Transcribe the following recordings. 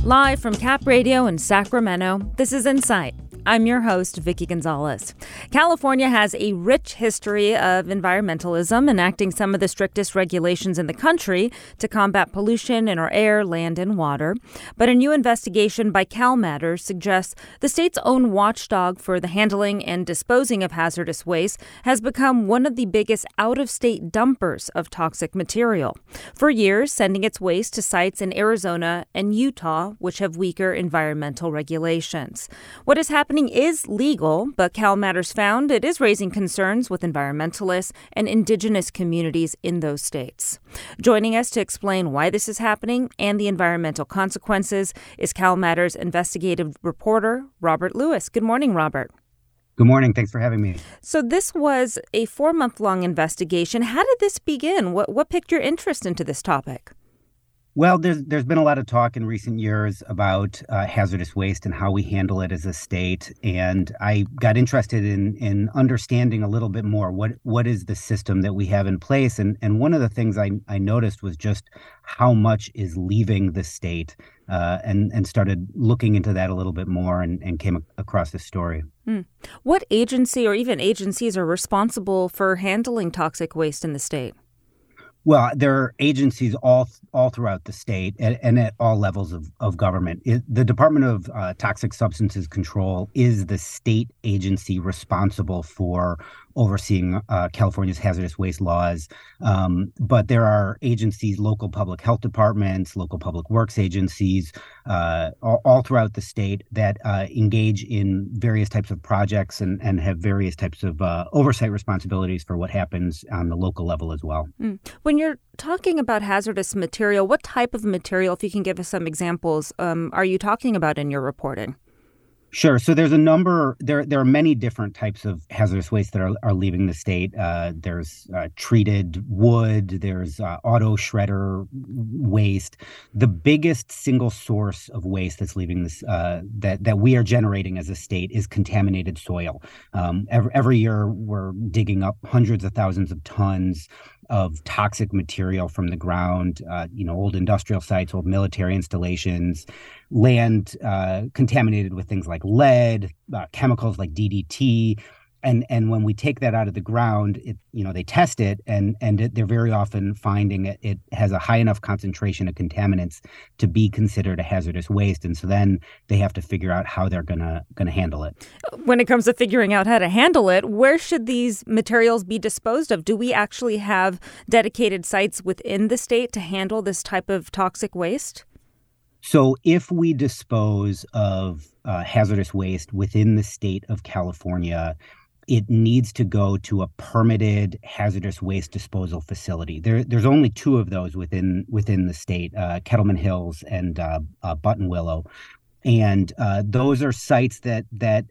Live from Cap Radio in Sacramento, this is Insight. I'm your host, Vicki Gonzalez. California has a rich history of environmentalism, enacting some of the strictest regulations in the country to combat pollution in our air, land, and water. But a new investigation by CalMatters suggests the state's own watchdog for the handling and disposing of hazardous waste has become one of the biggest out-of-state dumpers of toxic material. For years, sending its waste to sites in Arizona and Utah, which have weaker environmental regulations. What is happening is legal, but CalMatters found it is raising concerns with environmentalists and indigenous communities in those states. Joining us to explain why this is happening and the environmental consequences is CalMatters investigative reporter Robert Lewis. Good morning, Robert. Good morning. Thanks for having me. So this was a 4-month-long investigation. How did this begin? What piqued your interest into this topic? Well, there's been a lot of talk in recent years about hazardous waste and how we handle it as a state, and I got interested in understanding a little bit more what is the system that we have in place, and one of the things I noticed was just how much is leaving the state, and started looking into that a little bit more and came across this story. What agency or even agencies are responsible for handling toxic waste in the state? Well, there are agencies all throughout the state and at all levels of government. The Department of Toxic Substances Control is the state agency responsible for overseeing California's hazardous waste laws. But there are agencies, local public health departments, local public works agencies, all throughout the state that engage in various types of projects and have various types of oversight responsibilities for what happens on the local level as well. When you're talking about hazardous material, what type of material, if you can give us some examples, are you talking about in your reporting? Sure. So there's a number. There are many different types of hazardous waste that are leaving the state. There's treated wood. There's auto shredder waste. The biggest single source of waste that's leaving this that we are generating as a state is contaminated soil. Every year we're digging up hundreds of thousands of tons of toxic material from the ground, old industrial sites, old military installations, land contaminated with things like lead, chemicals like DDT. And when we take that out of the ground, they test it, and they're very often finding it has a high enough concentration of contaminants to be considered a hazardous waste. And so then they have to figure out how they're gonna handle it. When it comes to figuring out how to handle it, where should these materials be disposed of? Do we actually have dedicated sites within the state to handle this type of toxic waste? So if we dispose of hazardous waste within the state of California, it needs to go to a permitted hazardous waste disposal facility. There's only 2 of those within the state, Kettleman Hills and Buttonwillow. And those are sites that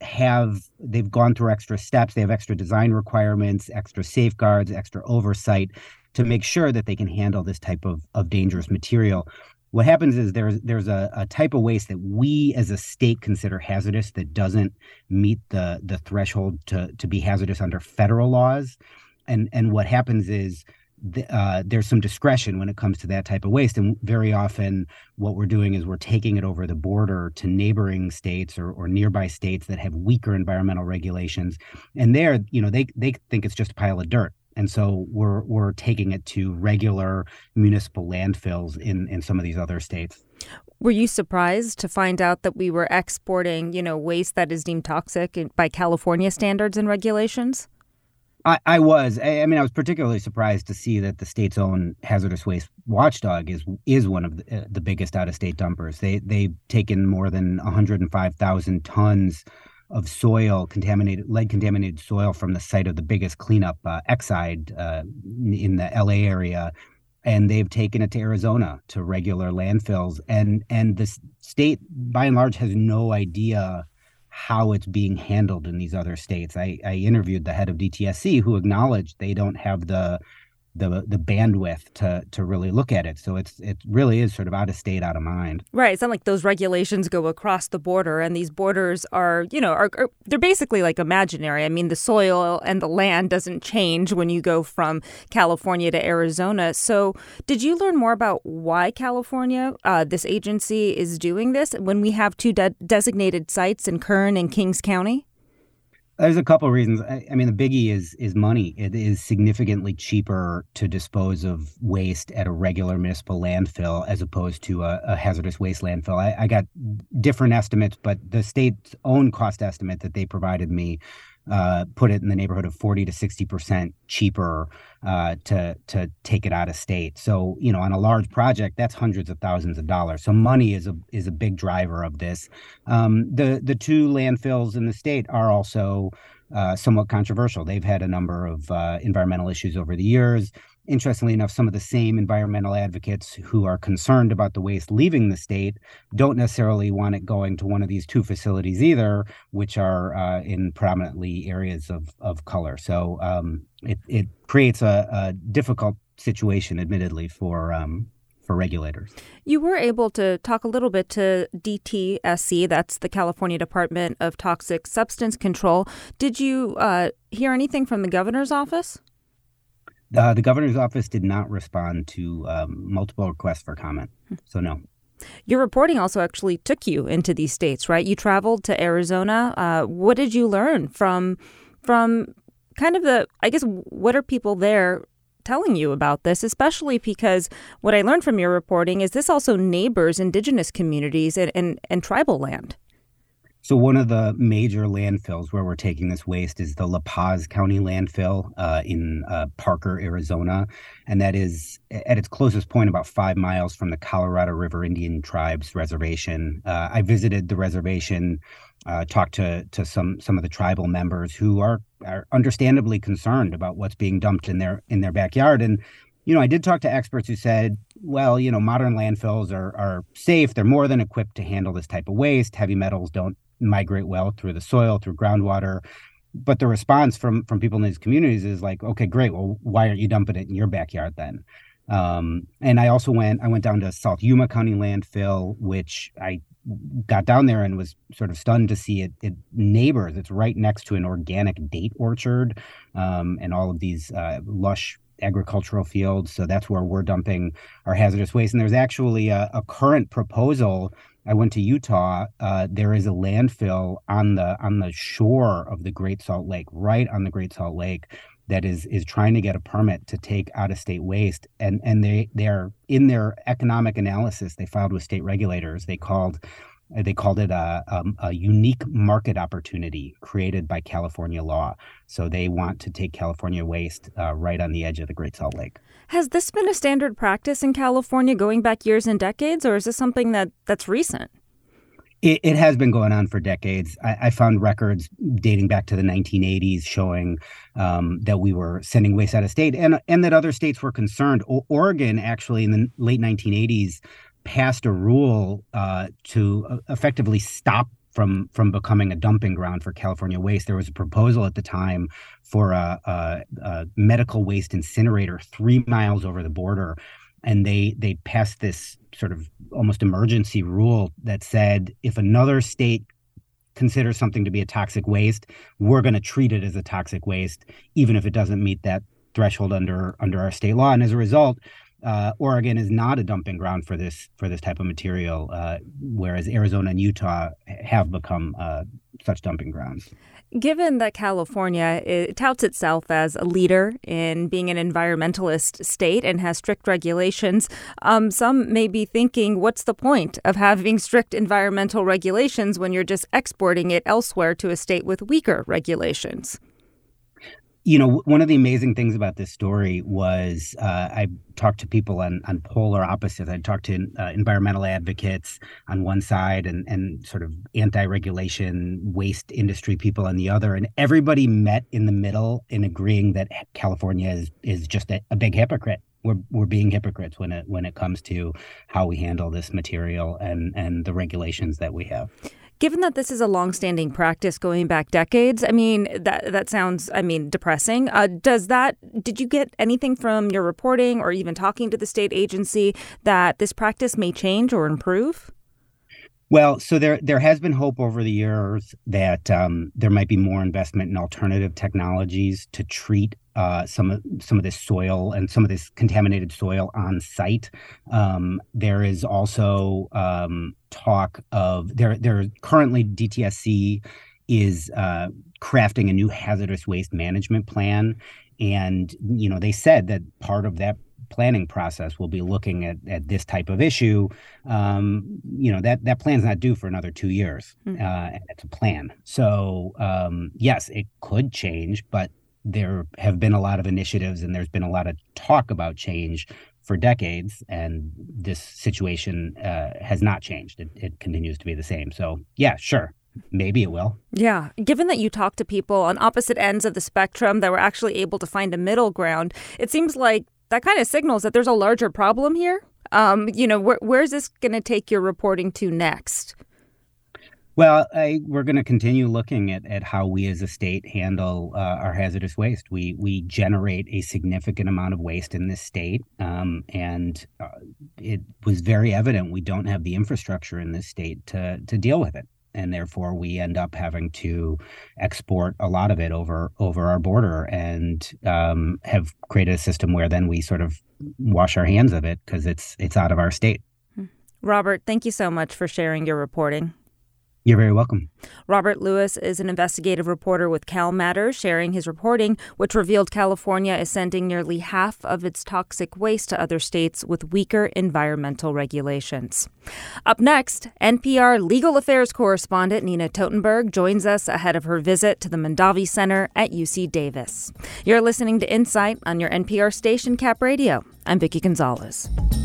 they've gone through extra steps. They have extra design requirements, extra safeguards, extra oversight to make sure that they can handle this type of dangerous material. What happens is there's a type of waste that we as a state consider hazardous that doesn't meet the threshold to be hazardous under federal laws. And what happens is there's some discretion when it comes to that type of waste. And very often what we're doing is we're taking it over the border to neighboring states or nearby states that have weaker environmental regulations. And there, they think it's just a pile of dirt. And so we're taking it to regular municipal landfills in some of these other states. Were you surprised to find out that we were exporting, waste that is deemed toxic by California standards and regulations? I was. I was particularly surprised to see that the state's own hazardous waste watchdog is one of the biggest out-of-state dumpers. They've taken more than 105,000 tons of lead-contaminated soil from the site of the biggest cleanup, Exide, in the LA area, and they've taken it to Arizona to regular landfills. And the state, by and large, has no idea how it's being handled in these other states. I interviewed the head of DTSC, who acknowledged they don't have the the bandwidth to really look at it. So it really is sort of out of state, out of mind. Right. It's not like those regulations go across the border, and these borders are they're basically like imaginary. I mean, the soil and the land doesn't change when you go from California to Arizona. So did you learn more about why California, this agency, is doing this when we have two designated sites in Kern and Kings County? There's a couple of reasons. I mean, the biggie is money. It is significantly cheaper to dispose of waste at a regular municipal landfill as opposed to a hazardous waste landfill. I got different estimates, but the state's own cost estimate that they provided me put it in the neighborhood of 40 to 60% cheaper to take it out of state. So, on a large project, that's hundreds of thousands of dollars. So money is a big driver of this. The two landfills in the state are also somewhat controversial. They've had a number of environmental issues over the years. Interestingly enough, some of the same environmental advocates who are concerned about the waste leaving the state don't necessarily want it going to one of these two facilities either, which are in predominantly areas of color. So it creates a difficult situation, admittedly, for regulators. You were able to talk a little bit to DTSC, that's the California Department of Toxic Substance Control. Did you hear anything from the governor's office? The governor's office did not respond to multiple requests for comment. So no. Your reporting also actually took you into these states, right? You traveled to Arizona. What did you learn from kind of what are people there telling you about this, especially because what I learned from your reporting is this also neighbors indigenous communities and tribal land. So one of the major landfills where we're taking this waste is the La Paz County landfill in Parker, Arizona. And that is at its closest point about 5 miles from the Colorado River Indian Tribes Reservation. I visited the reservation, talked to some of the tribal members who are understandably concerned about what's being dumped in their backyard. And I did talk to experts who said, well, modern landfills are safe. They're more than equipped to handle this type of waste. Heavy metals don't migrate well through the soil, through groundwater. But the response from people in these communities is like, okay, great. Well, why aren't you dumping it in your backyard then? And I went down to South Yuma County landfill, which I got down there and was sort of stunned to see it neighbors. It's right next to an organic date orchard and all of these lush agricultural fields. So that's where we're dumping our hazardous waste. And there's actually a current proposal. I went to Utah. There is a landfill on the shore of the Great Salt Lake, right on the Great Salt Lake, that is trying to get a permit to take out-of-state waste. And they are in their economic analysis they filed with state regulators. They called it a unique market opportunity created by California law. So they want to take California waste right on the edge of the Great Salt Lake. Has this been a standard practice in California going back years and decades, or is this something that's recent? It has been going on for decades. I found records dating back to the 1980s showing that we were sending waste out of state and that other states were concerned. Oregon, actually, in the late 1980s, passed a rule to effectively stop from becoming a dumping ground for California waste. There was a proposal at the time for a medical waste incinerator 3 miles over the border. And they passed this sort of almost emergency rule that said if another state considers something to be a toxic waste, we're going to treat it as a toxic waste, even if it doesn't meet that threshold under our state law. And as a result, Oregon is not a dumping ground for this type of material, whereas Arizona and Utah have become such dumping grounds. Given that California touts itself as a leader in being an environmentalist state and has strict regulations, some may be thinking, what's the point of having strict environmental regulations when you're just exporting it elsewhere to a state with weaker regulations? One of the amazing things about this story was I talked to people on polar opposites. I talked to environmental advocates on one side and sort of anti-regulation waste industry people on the other. And everybody met in the middle in agreeing that California is just a big hypocrite. We're being hypocrites when it comes to how we handle this material and the regulations that we have. Given that this is a longstanding practice going back decades, I mean, that sounds, depressing. Did you get anything from your reporting or even talking to the state agency that this practice may change or improve? Well, so there has been hope over the years that there might be more investment in alternative technologies to treat some of this soil and some of this contaminated soil on site. There is also talk of there currently DTSC is crafting a new hazardous waste management plan, and they said that part of that planning process will be looking at this type of issue. That plan's not due for another 2 years. It's a plan. So yes, it could change, but there have been a lot of initiatives and there's been a lot of talk about change for decades, and this situation has not changed. It continues to be the same. So yeah, sure. Maybe it will. Yeah. Given that you talked to people on opposite ends of the spectrum that were actually able to find a middle ground, it seems like that kind of signals that there's a larger problem here. Where's this going to take your reporting to next? Well, we're going to continue looking at how we as a state handle our hazardous waste. We generate a significant amount of waste in this state, and it was very evident we don't have the infrastructure in this state to deal with it. And therefore, we end up having to export a lot of it over our border, and have created a system where then we sort of wash our hands of it because it's out of our state. Robert, thank you so much for sharing your reporting. You're very welcome. Robert Lewis is an investigative reporter with Cal Matters, sharing his reporting, which revealed California is sending nearly half of its toxic waste to other states with weaker environmental regulations. Up next, NPR legal affairs correspondent Nina Totenberg joins us ahead of her visit to the Mondavi Center at UC Davis. You're listening to Insight on your NPR station, Cap Radio. I'm Vicki Gonzalez.